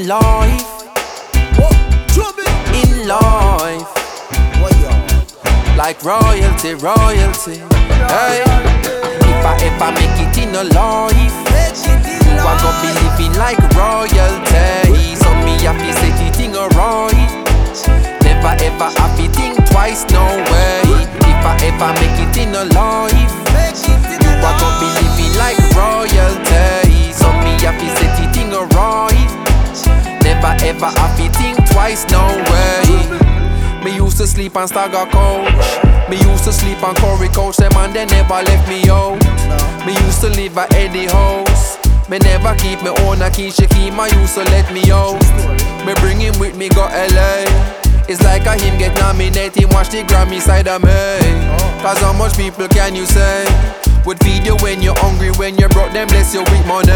life, in life, like royalty, royalty. Hey, if I ever make it in a life, you are gonna be living like royalty. So me happy say the thing alright. Never ever happy think twice, no way. If I ever make it in a life, you are gonna be living like royalty. So me happy say the thing alright. Never ever happy think twice, no way. Me used to sleep on Stagger Coach. Me used to sleep on Corey Coach. Them and they never left me out. Me used to live at Eddie House. Me never keep me own a key. She keep my used to let me out. Me bring him with me go LA. It's like a him get nominated. Watch the Grammy side of me. Cause how much people can you say would feed you when you're hungry, when you're broke, them bless you with money.